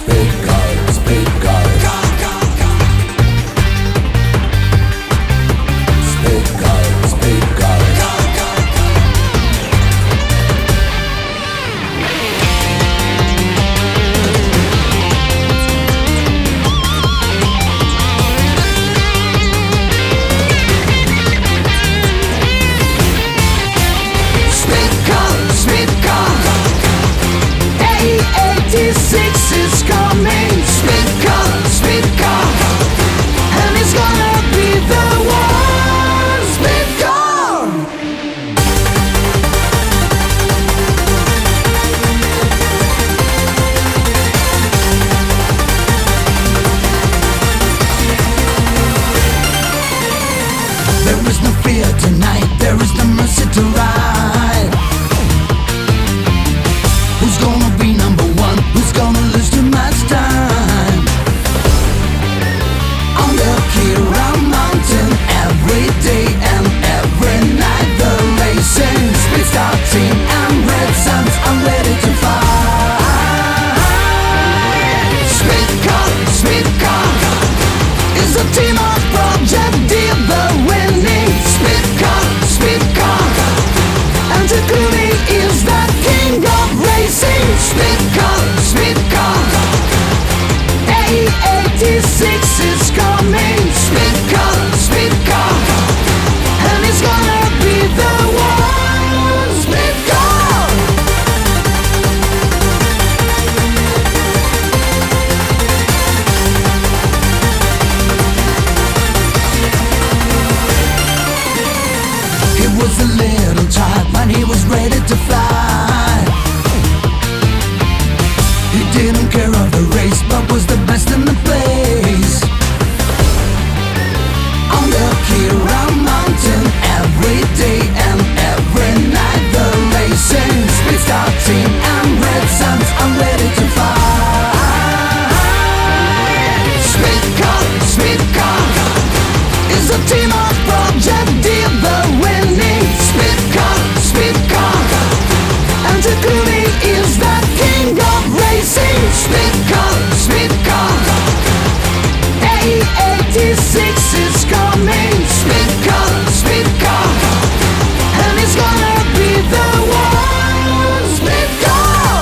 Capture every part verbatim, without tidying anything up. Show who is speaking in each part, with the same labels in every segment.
Speaker 1: Speed car, speed car. Speed car, speed car.
Speaker 2: eighty-six is coming, speed car, speed car, and it's gonna be the one, speed car. There is no fear tonight, there is no mercy to ride. Who's gonna be number one? Who's gonna lose too much time? On the Kira Mountain, every day and every night the racing speed star team and red suns are ready to fight. Speed car, speed car is a team of Project Deal, the winning speed car, speed car, and Takumi is the king of racing. Speed car, speed car, eighty-six is coming. Speed car, speed car, and it's gonna be the one, speed car. He was a little child when he was ready to fly. He didn't care of the race, but was the best in the place. On the Kira Mountain, every day and every night the racing speed star team and red suns are ready to fight. Speed car, speed car is a team of Project Deal, the winning speed car, speed car, and Takumi is the king of racing. Speed car, speed car, eighty-six is coming. Speed car, speed car, and it's gonna be the one, speed car.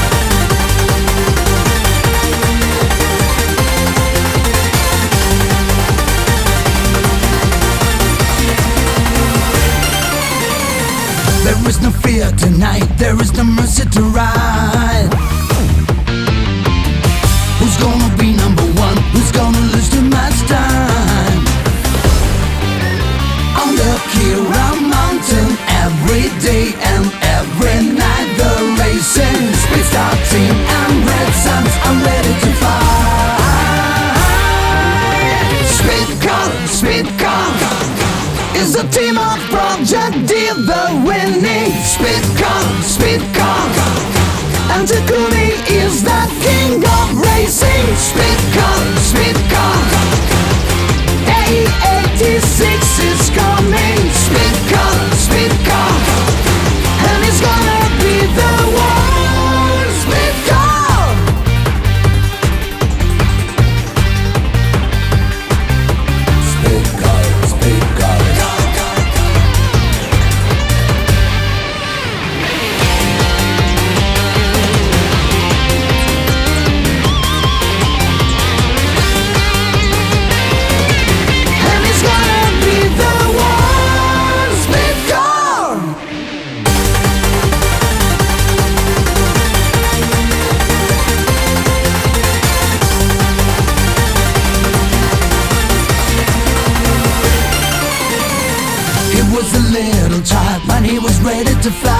Speaker 2: There is no fear tonight, there is no mercy to ride. Who's gonna be number one? Who's gonna lose too much time? On the Kira Mountain, every day and every night the racing speed star team and red suns are ready to fight. Speed car, speed car is a team of Project Deal, the winning speed car, speed car, and Takumi is the king of racing. Speed car, speed car, eighty-six is coming. Speed car, speed car, and it's gonna be the one, speed car.
Speaker 1: Speed car, speed car.
Speaker 2: And it's gonna be the one, speed car. He was a little child when he was ready to fly.